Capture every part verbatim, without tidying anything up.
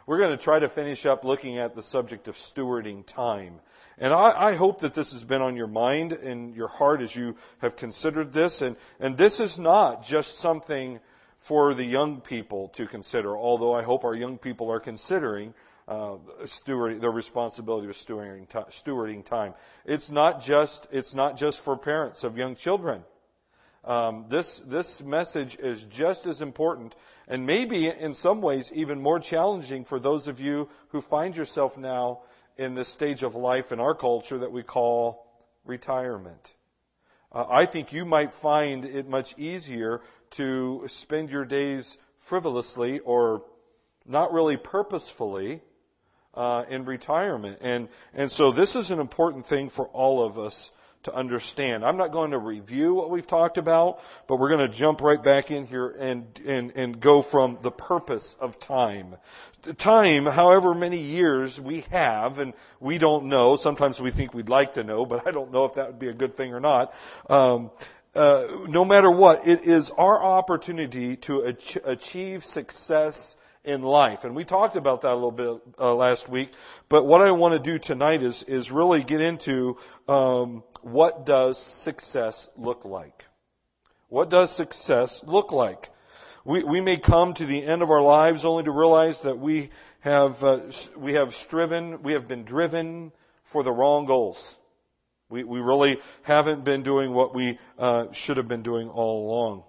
We're going to try to finish up looking at the subject of stewarding time. And I, I hope that this has been on your mind and your heart as you have considered this. And, and this is not just something for the young people to consider, although I hope our young people are considering uh, steward, their responsibility of stewarding, stewarding time. It's not just, it's not just for parents of young children. Um, this this message is just as important, and maybe in some ways even more challenging for those of you who find yourself now in this stage of life in our culture that we call retirement. Uh, I think you might find it much easier to spend your days frivolously or not really purposefully uh, in retirement, and and so this is an important thing for all of us to understand. I'm not going to review what we've talked about, but we're going to jump right back in here and, and, and go from the purpose of time. Time, however many years we have, and we don't know, sometimes we think we'd like to know, but I don't know if that would be a good thing or not. Um, uh, no matter what, it is our opportunity to ach- achieve success in life. And we talked about that a little bit uh, last week, but what I want to do tonight is, is really get into um, what does success look like? What does success look like? We we may come to the end of our lives only to realize that we have uh, we have striven, we have been driven for the wrong goals. We we really haven't been doing what we uh, should have been doing all along.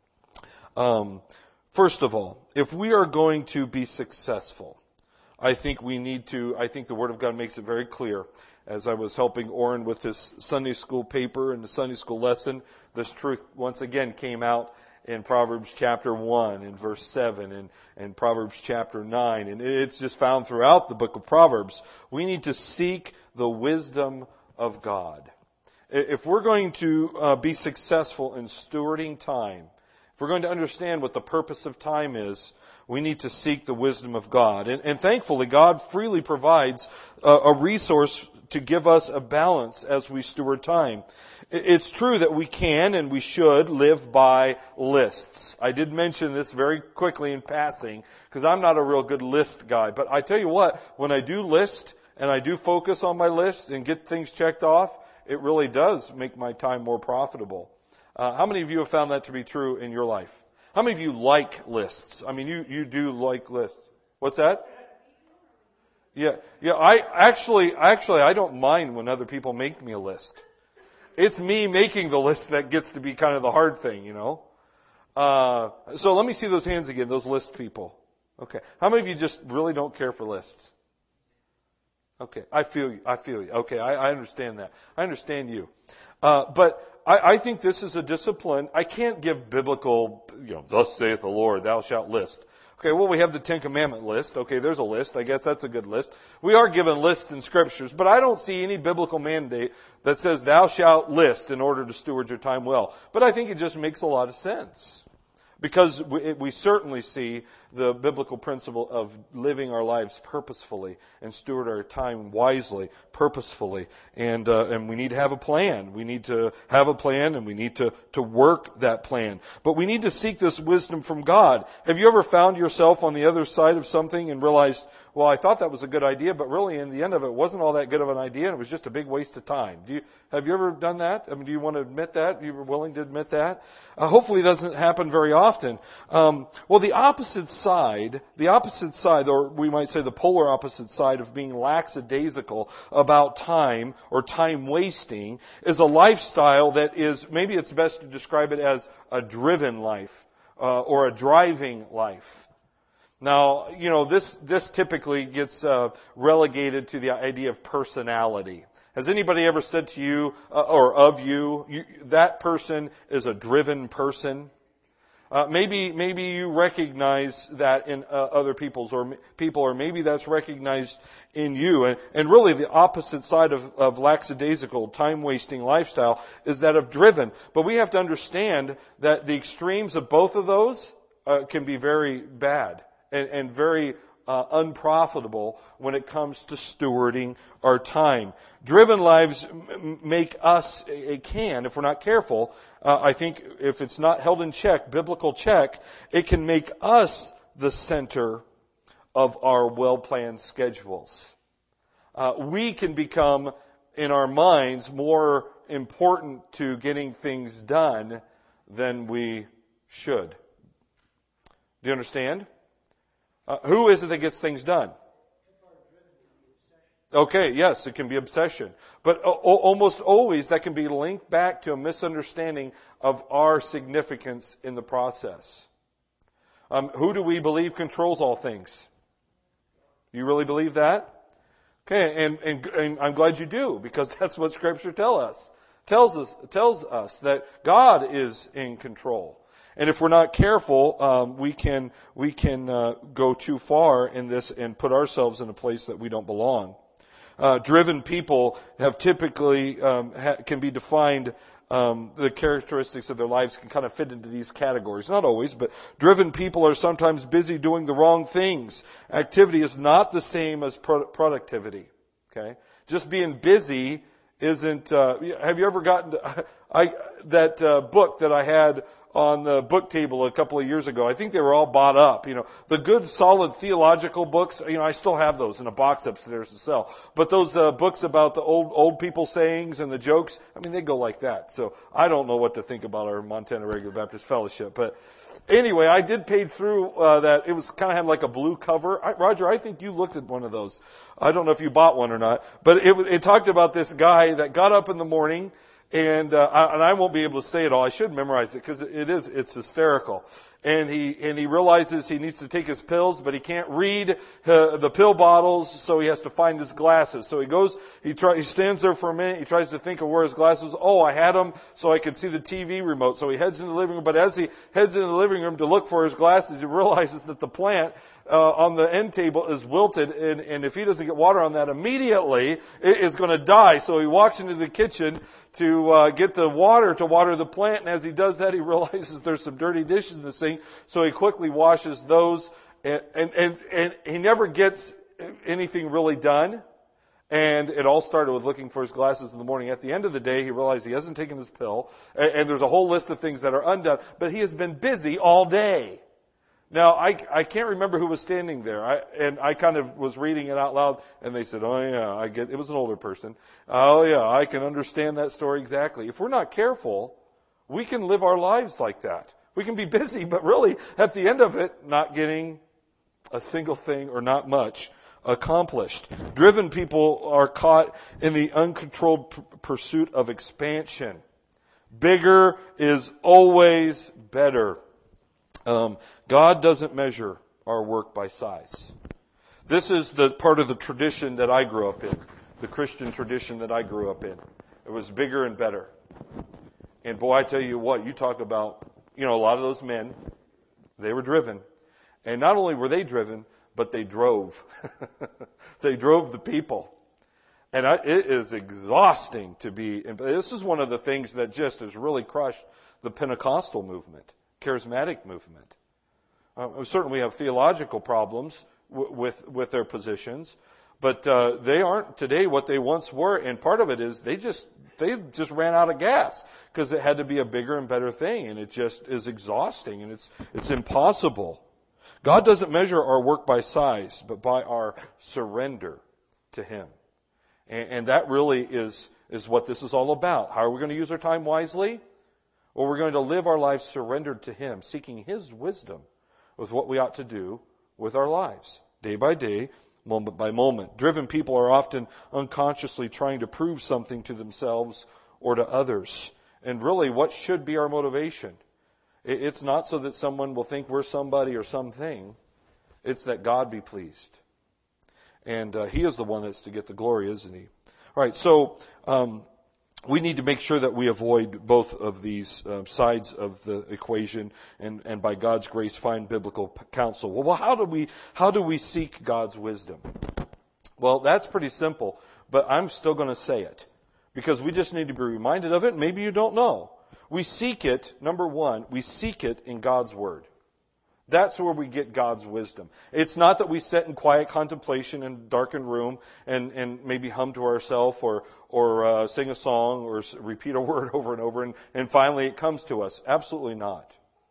Um, first of all, if we are going to be successful, I think we need to. I think the Word of God makes it very clear. As I was helping Orrin with his Sunday school paper and the Sunday school lesson, this truth once again came out in Proverbs chapter one and verse seven and, and Proverbs chapter nine. And it's just found throughout the book of Proverbs. We need to seek the wisdom of God. If we're going to uh, be successful in stewarding time, if we're going to understand what the purpose of time is, we need to seek the wisdom of God. And, and thankfully, God freely provides a, a resource to give us a balance as we steward time. It's true that we can and we should live by lists. I did mention this very quickly in passing because I'm not a real good list guy. But I tell you what, when I do list and I do focus on my list and get things checked off, it really does make my time more profitable. Uh, how many of you have found that to be true in your life? How many of you like lists? I mean, you, you do like lists. What's that? Yeah, yeah. I actually, actually, I don't mind when other people make me a list. It's me making the list that gets to be kind of the hard thing, you know. Uh, so let me see those hands again, those list people. Okay, how many of you just really don't care for lists? Okay, I feel you. I feel you. Okay, I, I understand that. I understand you. Uh, but I, I think this is a discipline. I can't give biblical, you know, thus saith the Lord, thou shalt list. Okay, well, we have the Ten Commandment list. Okay, there's a list. I guess that's a good list. We are given lists in Scriptures, but I don't see any biblical mandate that says thou shalt list in order to steward your time well. But I think it just makes a lot of sense. Because we, we certainly see the biblical principle of living our lives purposefully and steward our time wisely, purposefully. And uh, and we need to have a plan. We need to have a plan and we need to, to work that plan. But we need to seek this wisdom from God. Have you ever found yourself on the other side of something and realized, well, I thought that was a good idea, but really in the end of it, it wasn't all that good of an idea and it was just a big waste of time? Do you, have you ever done that? I mean, do you want to admit that? Are you willing to admit that? Uh, hopefully it doesn't happen very often. Um, well, the opposite side, the opposite side, or we might say the polar opposite side of being lackadaisical about time or time wasting is a lifestyle that is, maybe it's best to describe it as a driven life uh, or a driving life. Now, you know, this this typically gets uh, relegated to the idea of personality. Has anybody ever said to you uh, or of you, you, that person is a driven person? Uh, maybe maybe you recognize that in uh, other people's or people, or maybe that's recognized in you. And, and really the opposite side of, of lackadaisical, time-wasting lifestyle is that of driven. But we have to understand that the extremes of both of those uh, can be very bad and, and very uh, unprofitable when it comes to stewarding our time. Driven lives m- make us, it can, if we're not careful, uh, I think if it's not held in check, biblical check, it can make us the center of our well-planned schedules. Uh, we can become, in our minds, more important to getting things done than we should. Do you understand? Uh, who is it that gets things done? Okay, yes, it can be obsession. But o- almost always that can be linked back to a misunderstanding of our significance in the process. Um, who do we believe controls all things? You really believe that? Okay, and, and, and I'm glad you do, because that's what Scripture tell us. Tells us tells us that God is in control. And if we're not careful, um, we can we can uh, go too far in this and put ourselves in a place that we don't belong. Uh, driven people have typically um, ha- can be defined. Um, the characteristics of their lives can kind of fit into these categories. Not always, but driven people are sometimes busy doing the wrong things. Activity is not the same as pro- productivity. Okay, just being busy isn't. Uh, have you ever gotten to, I that uh, book that I had on the book table a couple of years ago? I think they were all bought up. You know, the good, solid theological books. You know, I still have those in a box upstairs to sell. But those uh, books about the old old people sayings and the jokes, I mean, they go like that. So I don't know what to think about our Montana Regular Baptist Fellowship. But anyway, I did page through uh, that. It was kind of had like a blue cover. I, Roger, I think you looked at one of those. I don't know if you bought one or not, but it, it talked about this guy that got up in the morning. And, uh, I, and I won't be able to say it all. I should memorize it because it is, it's hysterical. And he, and he realizes he needs to take his pills, but he can't read uh, the pill bottles, so he has to find his glasses. So he goes, he try, he stands there for a minute, he tries to think of where his glasses, oh, I had them so I could see the T V remote. So he heads into the living room, but as he heads into the living room to look for his glasses, he realizes that the plant Uh, on the end table is wilted, and, and if he doesn't get water on that immediately, it is going to die. So he walks into the kitchen to uh, get the water to water the plant, and as he does that, he realizes there's some dirty dishes in the sink, so he quickly washes those, and, and, and, and he never gets anything really done. And it all started with looking for his glasses in the morning. At the end of the day, he realized he hasn't taken his pill, and, and there's a whole list of things that are undone, but he has been busy all day. Now, I, I can't remember who was standing there, I, and I kind of was reading it out loud, and they said, oh yeah, I get, it was an older person. Oh yeah, I can understand that story exactly. If we're not careful, we can live our lives like that. We can be busy, but really, at the end of it, not getting a single thing or not much accomplished. Driven people are caught in the uncontrolled p- pursuit of expansion. Bigger is always better. Um, God doesn't measure our work by size. This is the part of the tradition that I grew up in, the Christian tradition that I grew up in. It was bigger and better. And boy, I tell you what, you talk about, you know, a lot of those men, they were driven. And not only were they driven, but they drove. They drove the people. And I, it is exhausting to be, and this is one of the things that just has really crushed the Pentecostal movement. Charismatic movement. Uh, certainly we have theological problems w- with with their positions, but uh, they aren't today what they once were. And part of it is they just they just ran out of gas because it had to be a bigger and better thing, and it just is exhausting and it's it's impossible. God doesn't measure our work by size, but by our surrender to Him, and, and that really is is what this is all about. How are we going to use our time wisely? Well, we're going to live our lives surrendered to Him, seeking His wisdom with what we ought to do with our lives, day by day, moment by moment. Driven people are often unconsciously trying to prove something to themselves or to others. And really, what should be our motivation? It's not so that someone will think we're somebody or something. It's that God be pleased. And uh, He is the one that's to get the glory, isn't He? All right, so Um, we need to make sure that we avoid both of these uh, sides of the equation, and, and by God's grace find biblical counsel. Well, well, how do we how do we seek God's wisdom? Well, that's pretty simple, but I'm still going to say it because we just need to be reminded of it. Maybe you don't know. We seek it. Number one, we seek it in God's Word. That's where we get God's wisdom. It's not that we sit in quiet contemplation in a darkened room and, and maybe hum to ourselves or or uh, sing a song or repeat a word over and over and, and finally it comes to us. Absolutely not.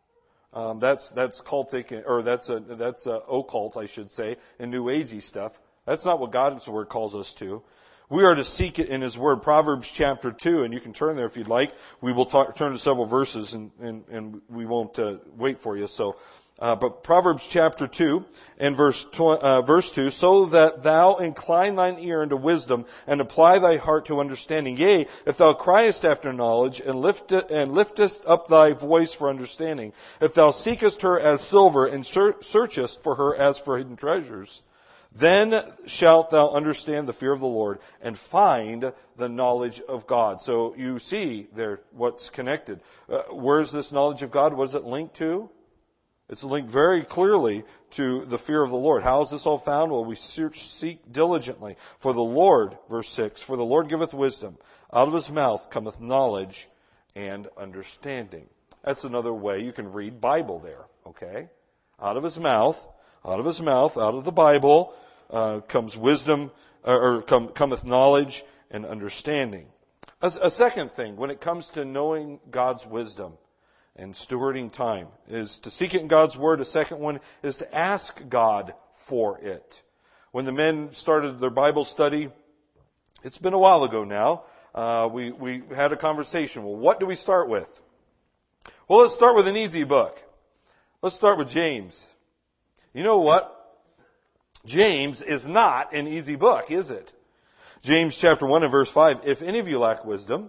Um, that's that's cultic, or that's a that's a occult, I should say, and New Agey stuff. That's not what God's Word calls us to. We are to seek it in His Word. Proverbs chapter two, and you can turn there if you'd like. We will talk, turn to several verses, and and, and we won't uh, wait for you. So, uh, but Proverbs chapter two and verse tw- uh, verse two, so that thou incline thine ear unto wisdom, and apply thy heart to understanding. Yea, if thou criest after knowledge, and lift it, and liftest up thy voice for understanding, if thou seekest her as silver, and ser- searchest for her as for hidden treasures, then shalt thou understand the fear of the Lord, and find the knowledge of God. So you see there what's connected. Uh, where's this knowledge of God? What is it linked to? It's linked very clearly to the fear of the Lord. How is this all found? Well, we search, seek diligently. For the Lord, verse six, for the Lord giveth wisdom. Out of His mouth cometh knowledge and understanding. That's another way you can read Bible there, okay? Out of His mouth, out of His mouth, out of the Bible, uh, comes wisdom, or, or come, cometh knowledge and understanding. A, a second thing, when it comes to knowing God's wisdom and stewarding time, is to seek it in God's Word. A second one is to ask God for it. When the men started their Bible study, it's been a while ago now, uh, we, we had a conversation. Well, what do we start with? Well, let's start with an easy book. Let's start with James. You know what? James is not an easy book, is it? James chapter one and verse five, if any of you lack wisdom,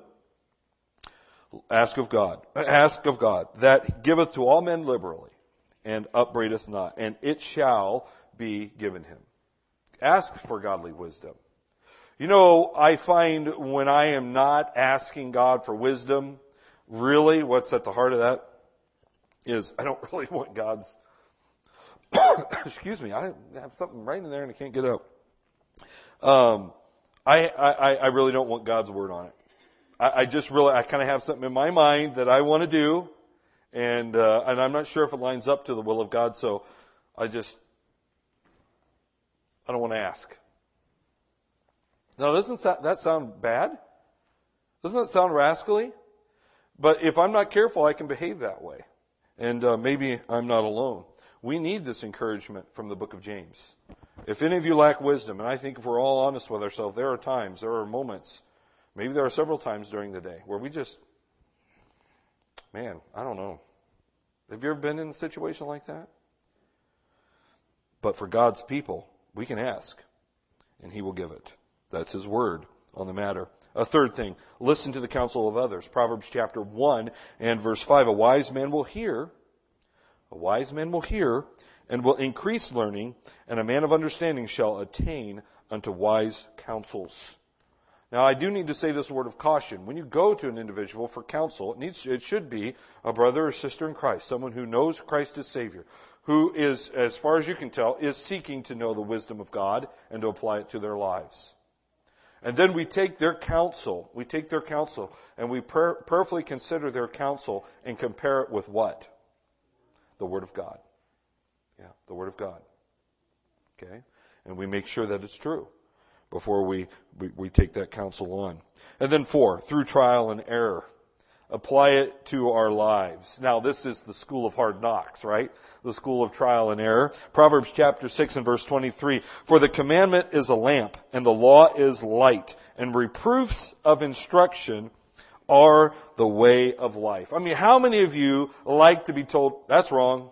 ask of God, ask of God, that giveth to all men liberally, and upbraideth not, and it shall be given him. Ask for godly wisdom. You know, I find when I am not asking God for wisdom, really what's at the heart of that is I don't really want God's, excuse me, I have something right in there and I can't get up. Um, I, I, I really don't want God's word on it. I, I just really, I kind of have something in my mind that I want to do, and uh, and I'm not sure if it lines up to the will of God, so I just, I don't want to ask. Now, doesn't that sound bad? Doesn't that sound rascally? But if I'm not careful, I can behave that way. And uh, maybe I'm not alone. We need this encouragement from the book of James. If any of you lack wisdom, and I think if we're all honest with ourselves, there are times, there are moments, maybe there are several times during the day where we just, man, I don't know. Have you ever been in a situation like that? But for God's people, we can ask, and He will give it. That's His word on the matter. A third thing, listen to the counsel of others. Proverbs chapter one and verse five, a wise man will hear, a wise man will hear, and will increase learning, and a man of understanding shall attain unto wise counsels. Now, I do need to say this word of caution. When you go to an individual for counsel, it needs, it should be a brother or sister in Christ, someone who knows Christ as Savior, who is, as far as you can tell, is seeking to know the wisdom of God and to apply it to their lives. And then we take their counsel, we take their counsel, and we per- prayerfully consider their counsel and compare it with what? The Word of God. Yeah, the Word of God. Okay? And we make sure that it's true before we, we, we take that counsel on. And then four, through trial and error, apply it to our lives. Now, this is the school of hard knocks, right? The school of trial and error. Proverbs chapter six and verse twenty-three, for the commandment is a lamp, and the law is light, and reproofs of instruction are the way of life. I mean, how many of you like to be told, that's wrong?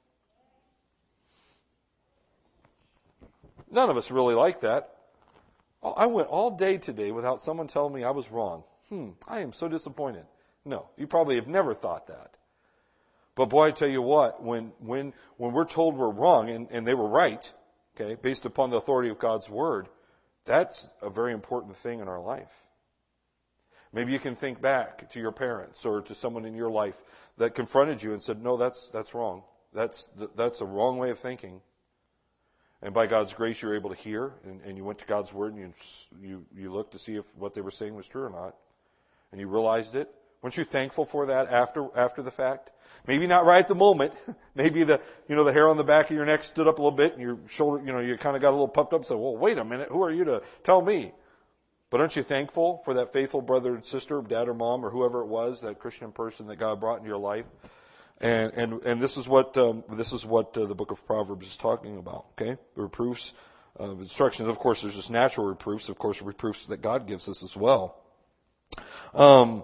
None of us really like that. I went all day today without someone telling me I was wrong. Hmm, I am so disappointed. No, you probably have never thought that. But boy, I tell you what, when when when we're told we're wrong, and, and they were right, okay, based upon the authority of God's Word, that's a very important thing in our life. Maybe you can think back to your parents or to someone in your life that confronted you and said, no, that's that's wrong. That's that's a wrong way of thinking. And by God's grace, you're able to hear, and, and you went to God's Word, and you, you you looked to see if what they were saying was true or not. And you realized it. Weren't you thankful for that after after the fact? Maybe not right at the moment. Maybe the you know the hair on the back of your neck stood up a little bit, and your shoulder, you know, you kind of got a little puffed up. And said, well, wait a minute, who are you to tell me? But aren't you thankful for that faithful brother and sister, dad or mom, or whoever it was, that Christian person that God brought into your life? And, and, and this is what, um, this is what uh, the book of Proverbs is talking about, okay? The reproofs of instructions. Of course, there's just natural reproofs. Of course, reproofs that God gives us as well. Um,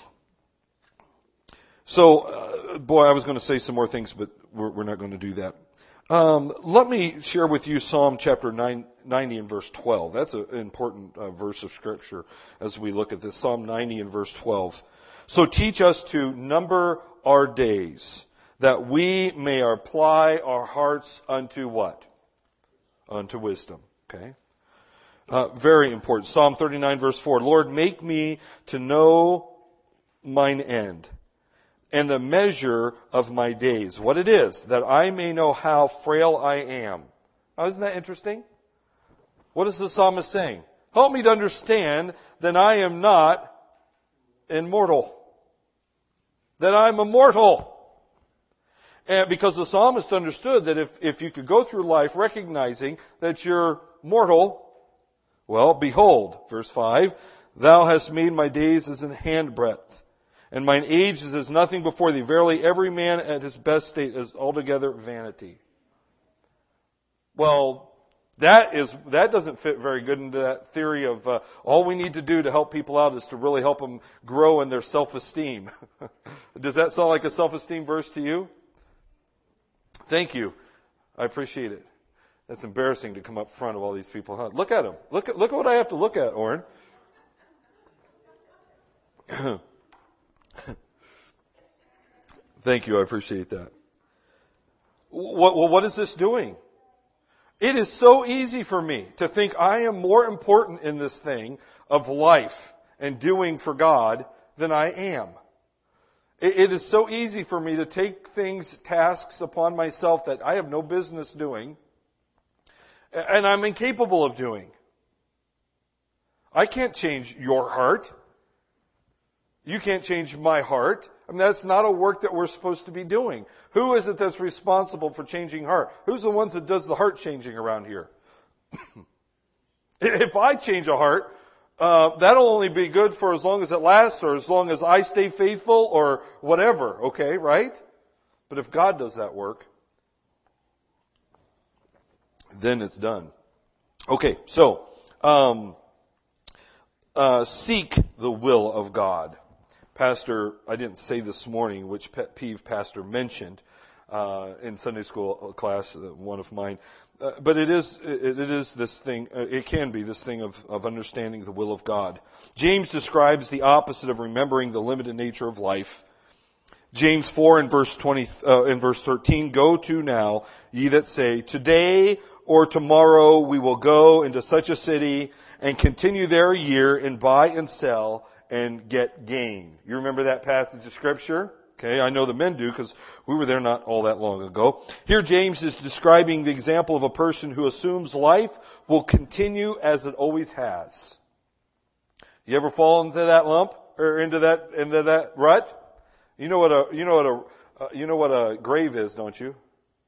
so, uh, boy, I was going to say some more things, but we're, we're not going to do that. Um, let me share with you Psalm chapter nine, ninety and verse twelve. That's an important uh, verse of Scripture as we look at this. Psalm ninety and verse twelve. So teach us to number our days, that we may apply our hearts unto what? Unto wisdom. Okay? Uh, very important. Psalm thirty-nine verse four. Lord, make me to know mine end, and the measure of my days, what it is, that I may know how frail I am. Now, isn't that interesting? What is the psalmist saying? Help me to understand that I am not immortal. That I'm immortal. And because the psalmist understood that if, if you could go through life recognizing that you're mortal, well, behold, verse five, thou hast made my days as an handbreadth, and mine age is as nothing before thee. Verily, every man at his best state is altogether vanity. Well, that is that doesn't fit very good into that theory of uh, all we need to do to help people out is to really help them grow in their self-esteem. Does that sound like a self-esteem verse to you? Thank you. I appreciate it. That's embarrassing to come up front of all these people. Huh? Look at them. Look at look at what I have to look at, Oren. Thank you. I appreciate that. What, well, what is this doing? It is so easy for me to think I am more important in this thing of life and doing for God than I am. It, it is so easy for me to take things, tasks upon myself that I have no business doing, and I'm incapable of doing. I can't change your heart. You can't change my heart. I mean, that's not a work that we're supposed to be doing. Who is it that's responsible for changing heart? Who's the ones that does the heart changing around here? If I change a heart, uh, that'll only be good for as long as it lasts or as long as I stay faithful or whatever, okay, right? But if God does that work, then it's done. Okay, so, um, uh, seek the will of God. Pastor, I didn't say this morning which pet peeve Pastor mentioned uh, in Sunday school class, uh, one of mine. Uh, but it is it, it is this thing, uh, it can be this thing of, of understanding the will of God. James describes the opposite of remembering the limited nature of life. James four in verse twenty, uh, in verse thirteen, go to now, ye that say, today or tomorrow we will go into such a city and continue there a year and buy and sell and get gain. You remember that passage of Scripture? Okay, I know the men do because we were there not all that long ago. Here James is describing the example of a person who assumes life will continue as it always has. You ever fall into that lump or into that into that rut? You know what a you know what a uh, you know what a grave is, don't you?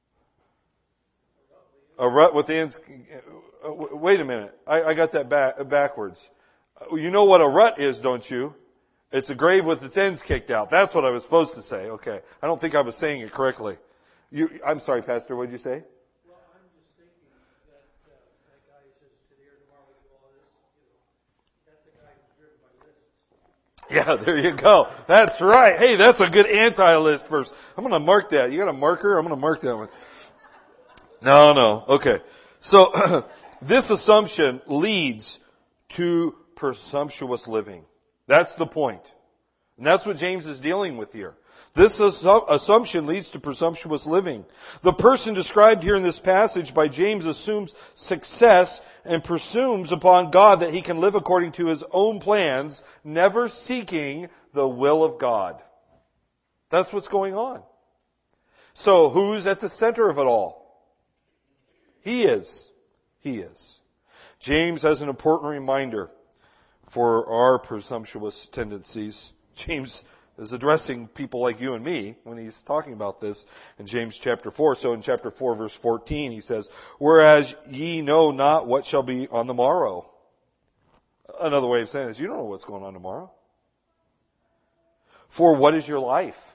A rut with the ends. Uh, wait a minute, I, I got that back, backwards. You know what a rut is, don't you? It's a grave with its ends kicked out. That's what I was supposed to say. Okay. I don't think I was saying it correctly. You, I'm sorry, Pastor, what did you say? Well, I'm just thinking that uh, that guy who says today or tomorrow we do all this, you know, that's a guy who's driven by lists. Yeah, there you go. That's right. Hey, that's a good anti-list verse. I'm going to mark that. You got a marker? I'm going to mark that one. No, no. Okay. So, this assumption leads to presumptuous living. That's the point. And that's what James is dealing with here. This assu- assumption leads to presumptuous living. The person described here in this passage by James assumes success and presumes upon God that he can live according to his own plans, never seeking the will of God. That's what's going on. So who's at the center of it all? He is. He is. James has an important reminder for our presumptuous tendencies. James is addressing people like you and me when he's talking about this in James chapter four. So in chapter four, verse fourteen, he says, whereas ye know not what shall be on the morrow. Another way of saying this, you don't know what's going on tomorrow. For what is your life?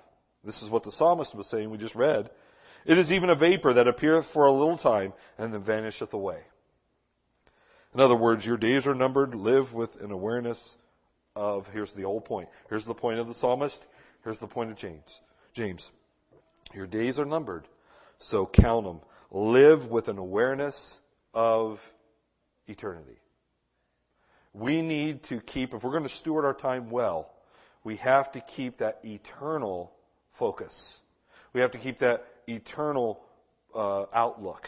This is what the psalmist was saying, we just read. It is even a vapor that appeareth for a little time and then vanisheth away. In other words, your days are numbered. Live with an awareness of, here's the whole point. Here's the point of the psalmist. Here's the point of James. James, your days are numbered, so count them. Live with an awareness of eternity. We need to keep, if we're going to steward our time well, we have to keep that eternal focus. We have to keep that eternal uh, outlook.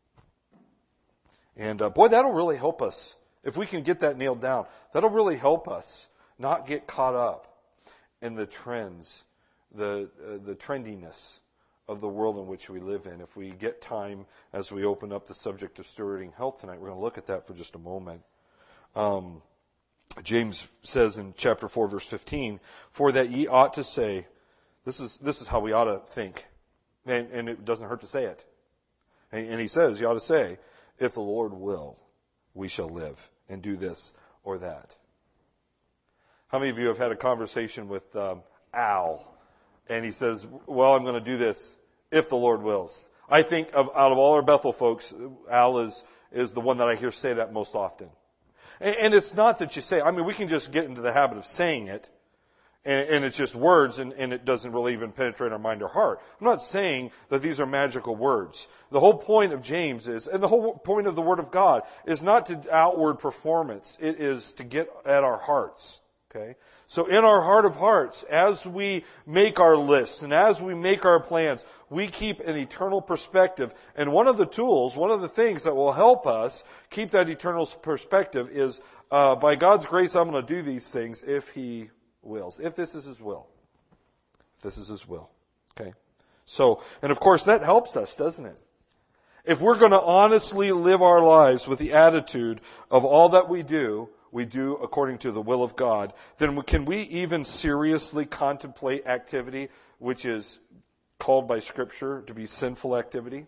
And uh, boy, that'll really help us. If we can get that nailed down, that'll really help us not get caught up in the trends, the uh, the trendiness of the world in which we live in. If we get time as we open up the subject of stewarding health tonight, we're going to look at that for just a moment. Um, James says in chapter four, verse fifteen, "For that ye ought to say," this is this is how we ought to think, and, and it doesn't hurt to say it. And, and he says, you ought to say, "If the Lord will, we shall live and do this or that." How many of you have had a conversation with um, Al, and he says, "Well, I'm going to do this if the Lord wills." I think of out of all our Bethel folks, Al is is the one that I hear say that most often. And, and it's not that you say, I mean, we can just get into the habit of saying it, and, and it's just words, and, and it doesn't really even penetrate our mind or heart. I'm not saying that these are magical words. The whole point of James is, and the whole point of the Word of God, is not to outward performance. It is to get at our hearts. Okay? So in our heart of hearts, as we make our lists and as we make our plans, we keep an eternal perspective. And one of the tools, one of the things that will help us keep that eternal perspective is, uh, by God's grace, I'm going to do these things if He wills. If this is His will. If this is His will. Okay? So, and of course that helps us, doesn't it? If we're going to honestly live our lives with the attitude of all that we do, we do according to the will of God, then can we even seriously contemplate activity which is called by Scripture to be sinful activity?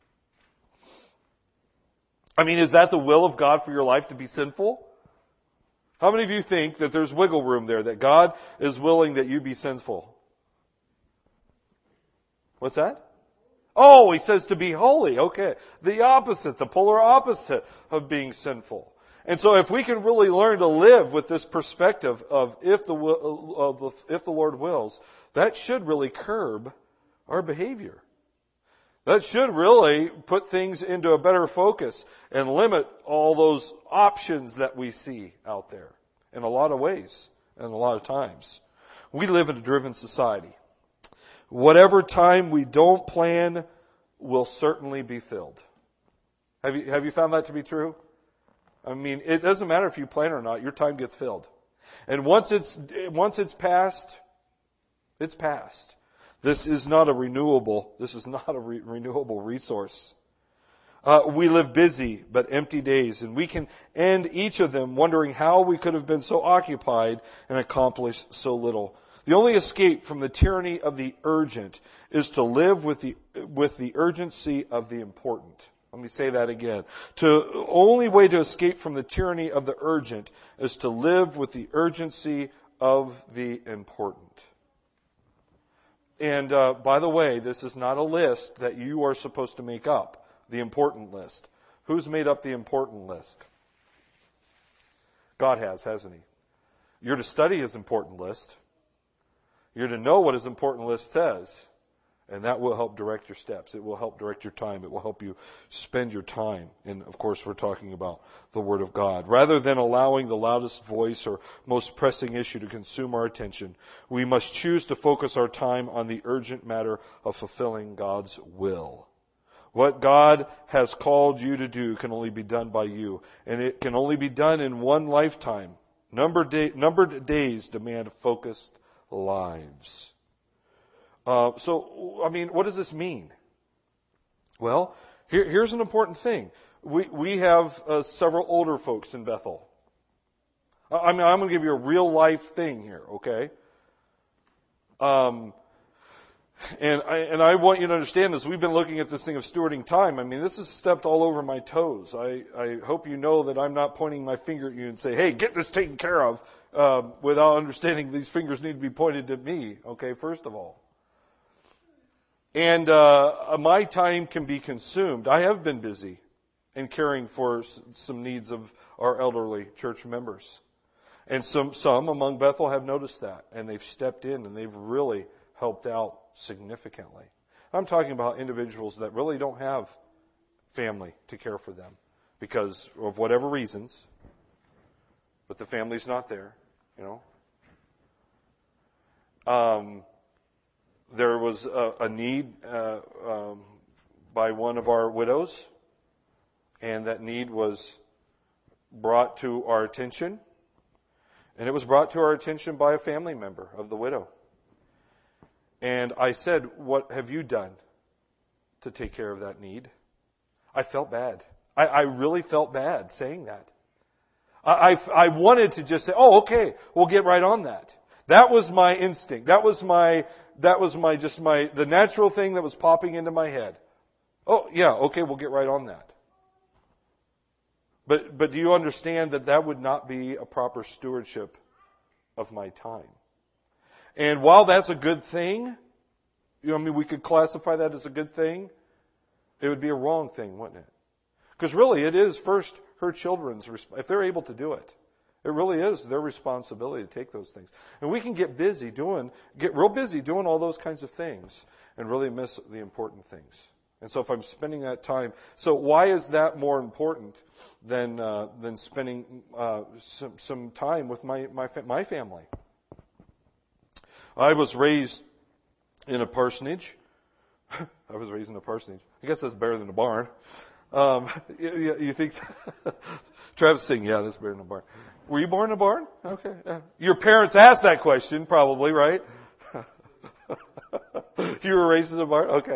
I mean, is that the will of God for your life, to be sinful? How many of you think that there's wiggle room there, that God is willing that you be sinful? What's that? Oh, He says to be holy. Okay. The opposite, the polar opposite of being sinful. And so if we can really learn to live with this perspective of if the, of the, if the Lord wills, that should really curb our behavior. That should really put things into a better focus and limit all those options that we see out there in a lot of ways and a lot of times. We live in a driven society. Whatever time we don't plan will certainly be filled. Have you, have you found that to be true? I mean, it doesn't matter if you plan or not, your time gets filled. And once it's, once it's passed, it's passed. This is not a renewable, this is not a re- renewable resource. Uh, we live busy but empty days, and we can end each of them wondering how we could have been so occupied and accomplished so little. The only escape from the tyranny of the urgent is to live with the, with the urgency of the important. Let me say that again. The only way to escape from the tyranny of the urgent is to live with the urgency of the important. And uh, by the way, this is not a list that you are supposed to make up, the important list. Who's made up the important list? God has, hasn't He? You're to study His important list. You're to know what His important list says. And that will help direct your steps. It will help direct your time. It will help you spend your time. And of course, we're talking about the Word of God. Rather than allowing the loudest voice or most pressing issue to consume our attention, we must choose to focus our time on the urgent matter of fulfilling God's will. What God has called you to do can only be done by you. And it can only be done in one lifetime. Numbered, day, numbered days demand focused lives. Uh, so, I mean, what does this mean? Well, here, here's an important thing. We we have uh, several older folks in Bethel. I mean, I'm going to give you a real life thing here, okay? Um, and I and I want you to understand this. We've been looking at this thing of stewarding time. I mean, this has stepped all over my toes. I I hope you know that I'm not pointing my finger at you and say, "Hey, get this taken care of," uh, without understanding these fingers need to be pointed at me. Okay, first of all. And uh, my time can be consumed. I have been busy in caring for s- some needs of our elderly church members. And some, some among Bethel have noticed that, and they've stepped in, and they've really helped out significantly. I'm talking about individuals that really don't have family to care for them because of whatever reasons, but the family's not there, you know. Um, there was a, a need uh, um, by one of our widows, and that need was brought to our attention. And it was brought to our attention by a family member of the widow. And I said, what have you done to take care of that need? I felt bad. I, I really felt bad saying that. I, I, I wanted to just say, oh, okay, we'll get right on that. That was my instinct. That was my, that was my, just my, the natural thing that was popping into my head. Oh, yeah, okay, we'll get right on that. But but do you understand that that would not be a proper stewardship of my time? And while that's a good thing, you know, I mean, we could classify that as a good thing, it would be a wrong thing, wouldn't it? Because really, it is first her children's, if they're able to do it, it really is their responsibility to take those things. And we can get busy doing, get real busy doing all those kinds of things and really miss the important things. And so if I'm spending that time, so why is that more important than uh, than spending uh, some, some time with my my my family? I was raised in a parsonage. I was raised in a parsonage. I guess that's better than a barn. Um, you, you think so? Travis saying, yeah, that's better than a barn. Were you born in a barn? Okay. Yeah. Your parents asked that question, probably, right? You were raised in a barn? Okay.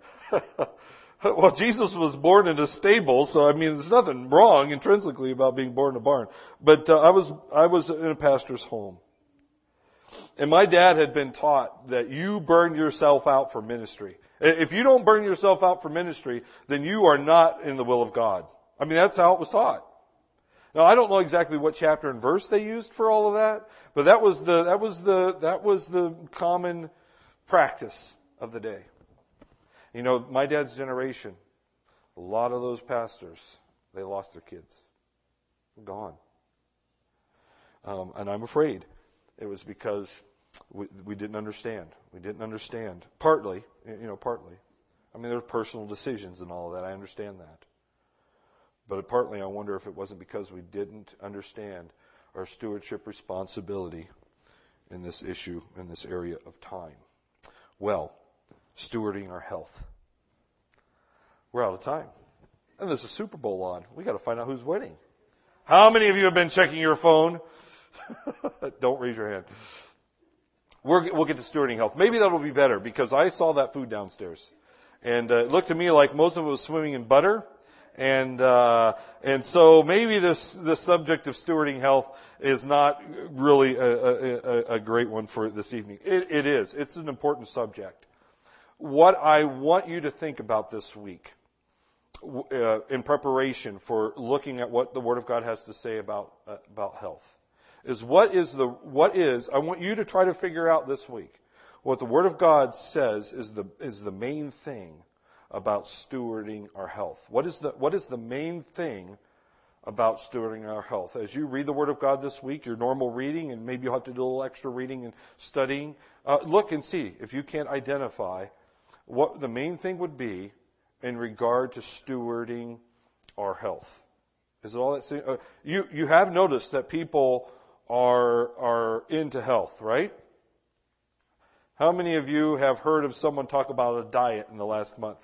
Well, Jesus was born in a stable, so I mean, there's nothing wrong intrinsically about being born in a barn. But uh, I was I was in a pastor's home, and my dad had been taught that you burn yourself out for ministry. If you don't burn yourself out for ministry, then you are not in the will of God. I mean, that's how it was taught. Now, I don't know exactly what chapter and verse they used for all of that, but that was the that was the that was the common practice of the day. You know, my dad's generation, a lot of those pastors, they lost their kids. They're gone. Um, and I'm afraid it was because we, we didn't understand. We didn't understand. Partly, you know, partly. I mean, there's personal decisions and all of that. I understand that. But partly, I wonder if it wasn't because we didn't understand our stewardship responsibility in this issue, in this area of time. Well, stewarding our health. We're out of time. And there's a Super Bowl on. We got to find out who's winning. How many of you have been checking your phone? Don't raise your hand. We're, we'll get to stewarding health. Maybe that'll be better because I saw that food downstairs. And uh, it looked to me like most of it was swimming in butter. And uh, and so maybe this the subject of stewarding health is not really a, a, a great one for this evening. It, it is. It's an important subject. What I want you to think about this week uh, in preparation for looking at what the Word of God has to say about uh, about health is what is the what is I want you to try to figure out this week what the Word of God says is the is the main thing about stewarding our health. What is the what is the main thing about stewarding our health? As you read the Word of God this week, your normal reading, and maybe you'll have to do a little extra reading and studying, uh, look and see if you can't identify what the main thing would be in regard to stewarding our health. Is it all that? Uh, you you have noticed that people are are into health, right? How many of you have heard of someone talk about a diet in the last month?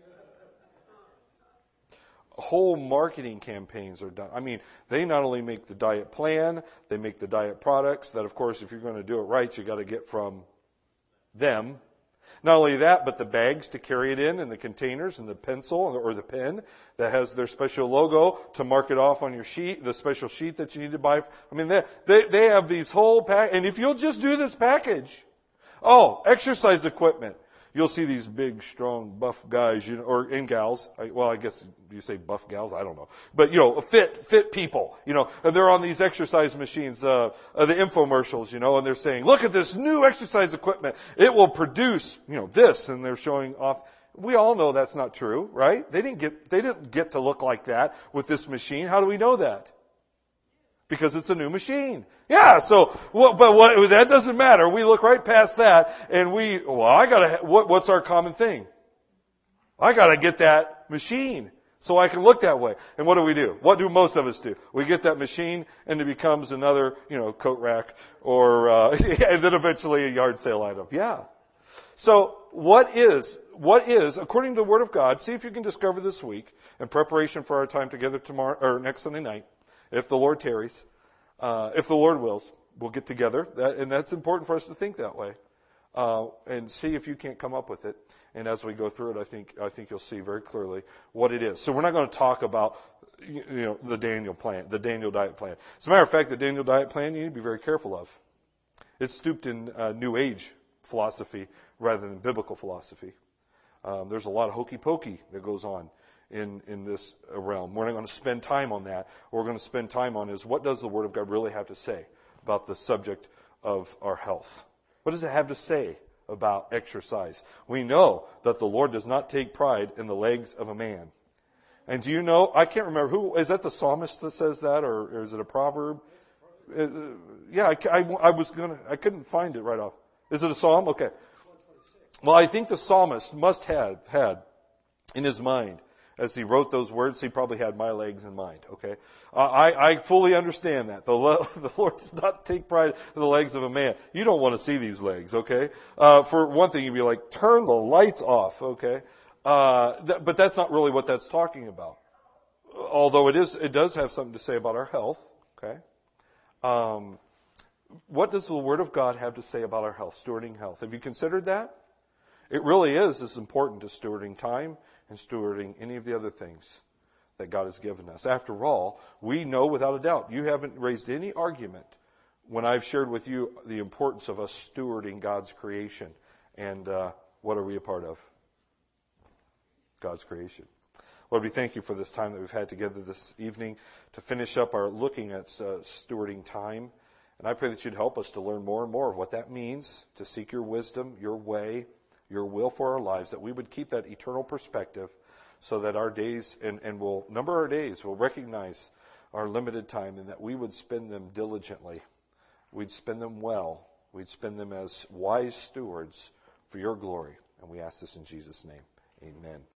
Whole marketing campaigns are done. I mean, they not only make the diet plan, they make the diet products that, of course, if you're going to do it right, you got to get from them. Not only that, but the bags to carry it in, and the containers, and the pencil or the pen that has their special logo to mark it off on your sheet, the special sheet that you need to buy. I mean, they they, they have these whole pack, and if you'll just do this package, oh, exercise equipment. you'll see these big, strong, buff guys, you know, or and gals. I, well, I guess you say buff gals. I don't know, but you know, fit, fit people. You know, and they're on these exercise machines, uh, uh, the infomercials. You know, and they're saying, "Look at this new exercise equipment. It will produce, you know, this," and they're showing off. We all know that's not true, right? They didn't get they didn't get to look like that with this machine. How do we know that? Because it's a new machine. Yeah, so, well, but what, that doesn't matter. We look right past that and we, well, I gotta, what, what's our common thing? I gotta get that machine so I can look that way. And what do we do? What do most of us do? We get that machine and it becomes another, you know, coat rack or, uh, and then eventually a yard sale item. Yeah. So, what is, what is, according to the Word of God, see if you can discover this week in preparation for our time together tomorrow, or next Sunday night, if the Lord tarries, uh, if the Lord wills, we'll get together. That, and that's important for us to think that way. Uh, and see if you can't come up with it. And as we go through it, I think, I think you'll see very clearly what it is. So we're not going to talk about, you know, the Daniel plan, the Daniel diet plan. As a matter of fact, the Daniel diet plan you need to be very careful of. It's stooped in uh, New Age philosophy rather than biblical philosophy. Um, there's a lot of hokey pokey that goes on in, in this realm. We're not going to spend time on that. What we're going to spend time on is what does the Word of God really have to say about the subject of our health? What does it have to say about exercise? We know that the Lord does not take pride in the legs of a man. And do you know, I can't remember, who, is that the psalmist that says that, or, or is it a proverb? Uh, yeah, I, I, I was going to, I couldn't find it right off. Is it a psalm? Okay. Well, I think the psalmist must have had in his mind, as he wrote those words, he probably had my legs in mind, okay? Uh, I, I fully understand that. The, the Lord does not take pride in the legs of a man. You don't want to see these legs, okay? Uh, for one thing, you'd be like, turn the lights off, okay? Uh, th- but that's not really what that's talking about. Although it is, it does have something to say about our health, okay? Um, what does the Word of God have to say about our health, stewarding health? Have you considered that? It really is as important to stewarding time and stewarding any of the other things that God has given us. After all, we know without a doubt, you haven't raised any argument when I've shared with you the importance of us stewarding God's creation. And uh, what are we a part of? God's creation. Lord, we thank you for this time that we've had together this evening to finish up our looking at uh, stewarding time. And I pray that you'd help us to learn more and more of what that means, to seek your wisdom, your way, your will for our lives, that we would keep that eternal perspective so that our days, and, and we'll number our days, we'll recognize our limited time, and that we would spend them diligently. We'd spend them well. We'd spend them as wise stewards for your glory. And we ask this in Jesus' name. Amen.